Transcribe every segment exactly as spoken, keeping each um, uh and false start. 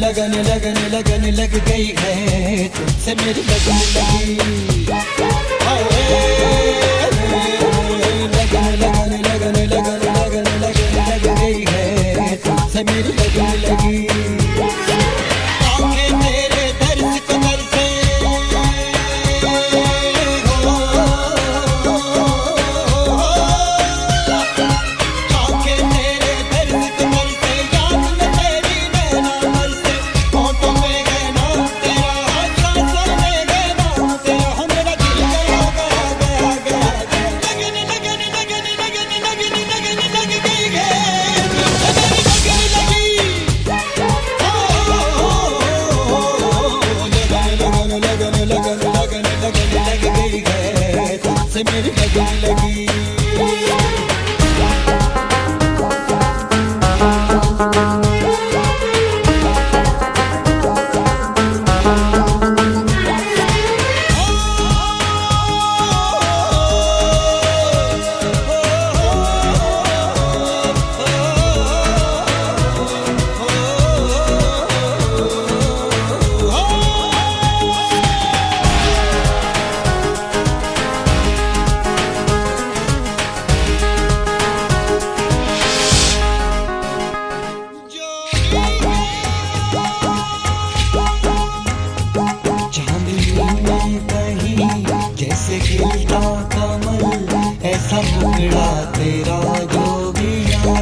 लगन लगन लगन लग गई है, तुमसे मेरी लगन लगी। लगन लगन लगन लगन लगन लगन लग गई है, तुमसे मेरी लगन लगी। मेरी लगन लगी। जैसे खिलता कमल ऐसा मुखड़ा तेरा जोगिया,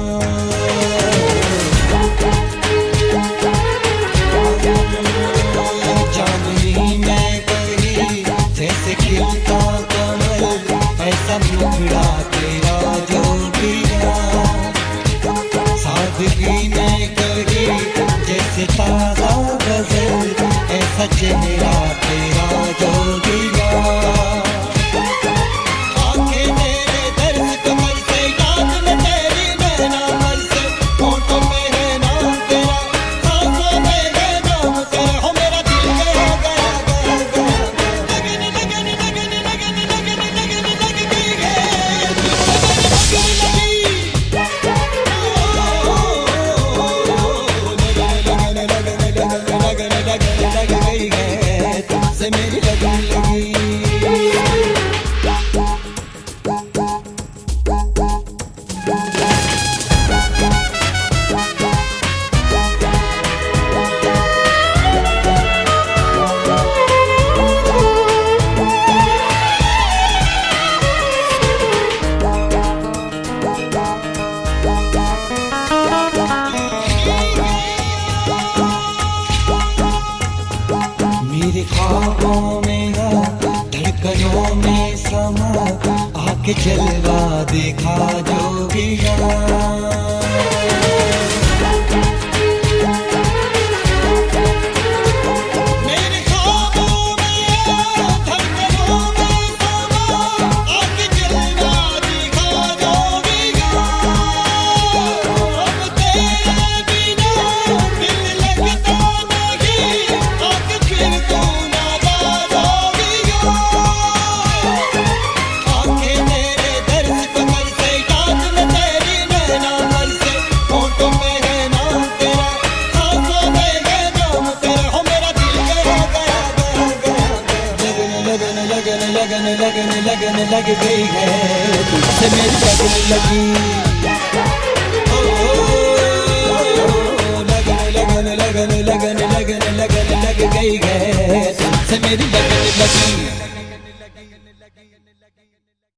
चांदनी में कहीं जैसे खिलता कमल ऐसा मुखड़ा तेरा जोगिया, सादगी में कहीं जैसे ताजा गजल ऐसा चेहरा तेरा जोगिया। लग गई है, तुमसे मेरी लगन लगी। मेरे ख्वाबों में धड़कनों में समा आके जलवा देखा जोगिया। लगन लगन लगन लग गई है, तुझसे मेरी लगन लगी। लगन लगन लगन लगन लगन लगन लग गई है, तुझसे मेरी लगन लगी।